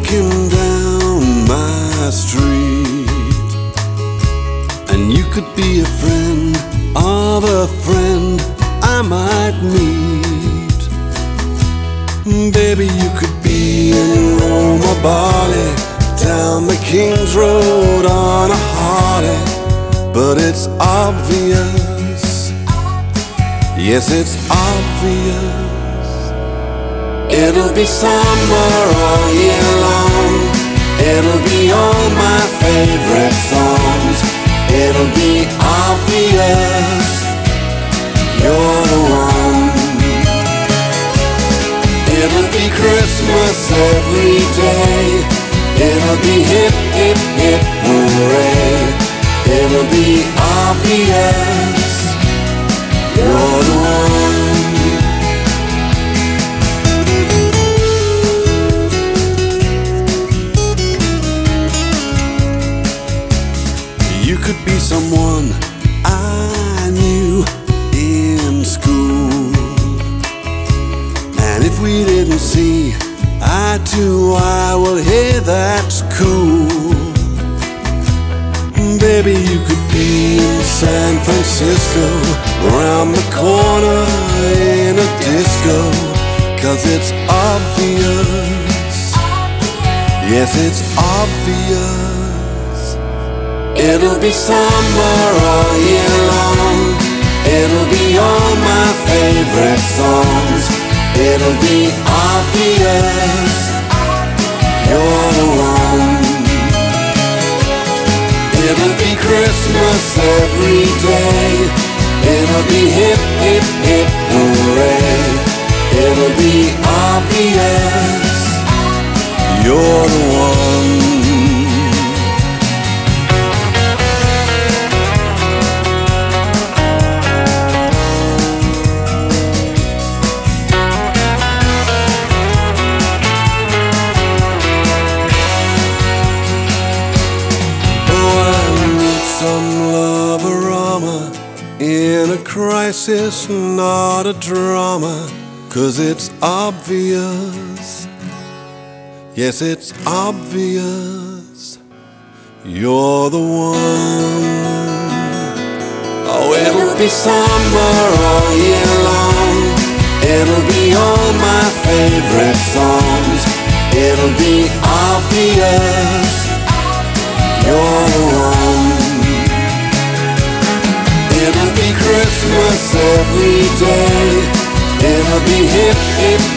walking down my street, and you could be a friend of a friend I might meet. Baby, you could be in Rome or Bali, down the King's Road on a Harley. But it's obvious, yes, it's obvious. It'll be summer all year long. It'll be all my favorite songs. It'll be obvious you're the one. It'll be Christmas every day. It'll be hip, hip, hip, hooray. It'll be obvious you're the one. You could be someone I knew in school, and if we didn't see eye to eye, well, hey, that's cool. Baby, you could be in San Francisco, around the corner in a disco. 'Cause it's obvious, yes, it's obvious. It'll be summer all year long. It'll be all my favorite songs. It'll be obvious you're the one. It'll be Christmas every day. It'll be hip, hip, hip, hooray. It'll be obvious you're the one. In a crisis, not a drama, 'cause it's obvious, yes, it's obvious you're the one. Oh, it'll be summer all year long. It'll be all my favorite songs. It'll be obvious you're the one. It'll be Christmas every day. It'll be hip, hip,